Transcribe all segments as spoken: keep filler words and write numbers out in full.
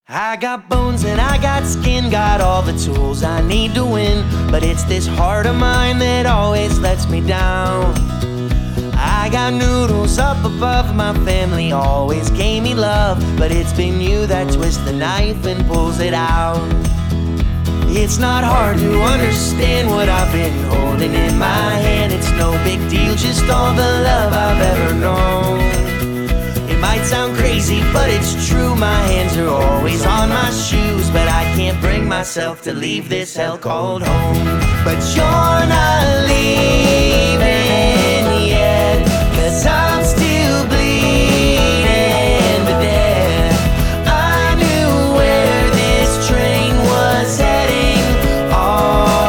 I got bones and I got skin, got all the tools I need to win. But it's this heart of mine that always lets me down. I got noodles up above, my family always gave me love. But it's been you that twists the knife and pulls it out. It's not hard to understand what I've been holding in my hand. It's no big deal, just all the love I've ever known. It might sound crazy, but it's true. My hands are always on my shoes, but I can't bring myself to leave this hell called home. But you're not leaving yet, 'cause I'm still bleeding to death. I knew where this train was heading all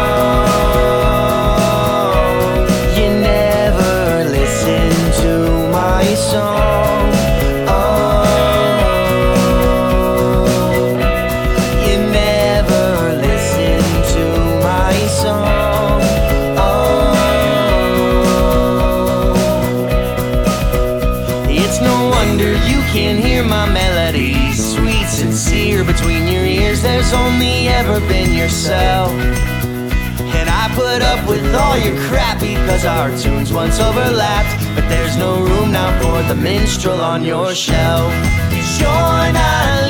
along. You never listen to my song. You can hear my melodies, sweet, sincere, between your ears. There's only ever been yourself. And I put up with all your crap because our tunes once overlapped. But there's no room now for the minstrel on your shelf. 'Cause you're not